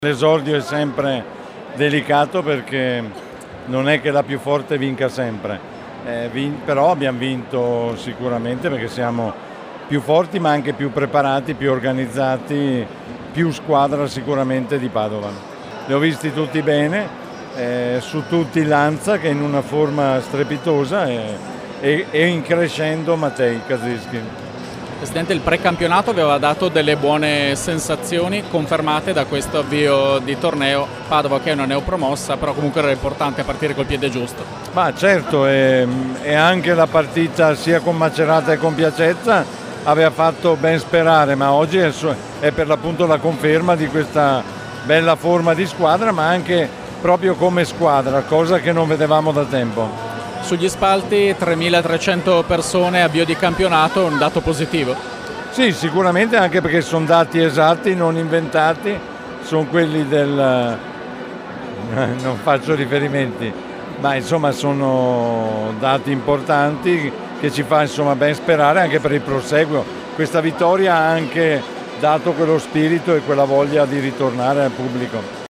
L'esordio è sempre delicato perché non è che la più forte vinca sempre, però abbiamo vinto sicuramente perché siamo più forti ma anche più preparati, più organizzati, più squadra sicuramente di Padovan. Li ho visti tutti bene, su tutti Lanza che è in una forma strepitosa e in crescendo Matej Kaziskin. Presidente, il precampionato aveva dato delle buone sensazioni confermate da questo avvio di torneo. Padova che è una neopromossa, però comunque era importante partire col piede giusto. Ma certo, e anche la partita sia con Macerata che con Piacenza aveva fatto ben sperare, ma oggi è per l'appunto la conferma di questa bella forma di squadra, ma anche proprio come squadra, cosa che non vedevamo da tempo. Sugli spalti 3.300 persone, avvio di campionato, un dato positivo? Sì, sicuramente, anche perché sono dati esatti, non inventati, sono quelli del... non faccio riferimenti, ma insomma sono dati importanti che ci fa insomma ben sperare anche per il proseguo. Questa vittoria ha anche dato quello spirito e quella voglia di ritornare al pubblico.